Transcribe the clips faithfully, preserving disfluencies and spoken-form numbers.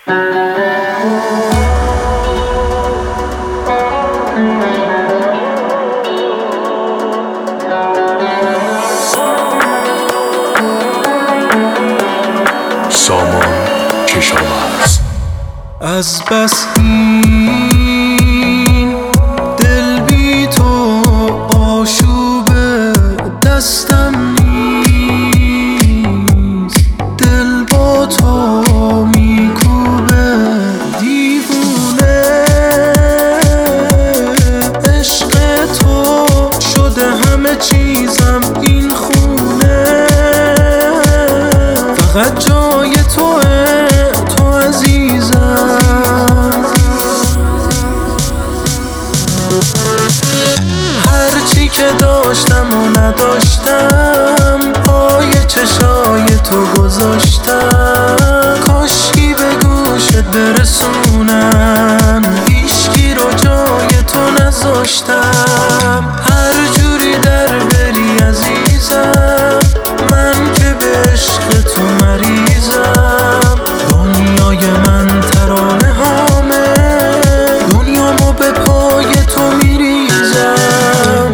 سامان کشاورز. از بس این دل بی تو آشوب دستم نیست، دل با تو میکوبه دیوونه، عشق تو شده همه چیزم این خونه، فقط جای توه تو عزیزم. هرچی که داشتم و نداشتم پای چشای تو گذاشتم، کاشکی به گوشت برسونم هیچکی رو جای تو نذاشتم. هر جوری در بری عزیزم، من که به عشق تو مریضم. دنیای من ترانه هامه، دنیامو به پای تو میریزم.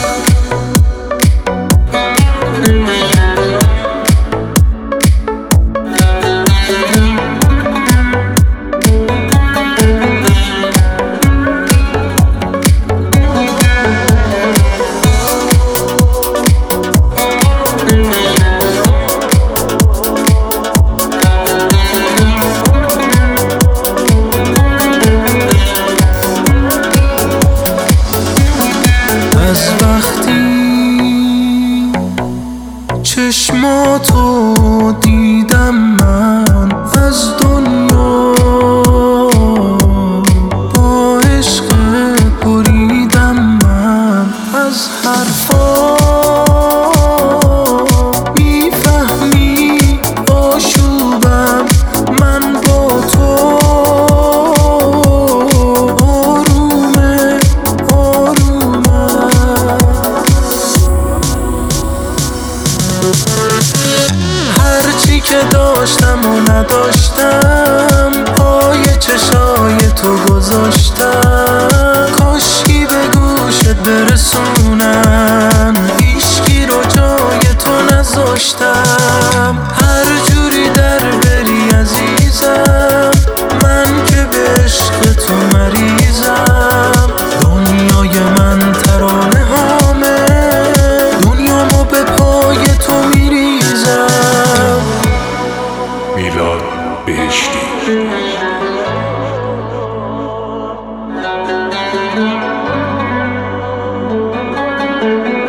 از وقتی چشماتو دیدم من از دنیا، با عشق بریدم من از حرفا. میفهمی آشوبم من با تو، آرومه آرومه. هرچی که داشتم و نداشتم پای چشای تو گذاشتم، کاشکی به گوشت برسونم هیچکی رو جای تو نذاشتم. هر جوری در بری عزیزم، من که به عشق تو مریضم. دنیای من ترانه هامه، دنیامو به پای تو میریزم. میلاد بهشتی. Thank you.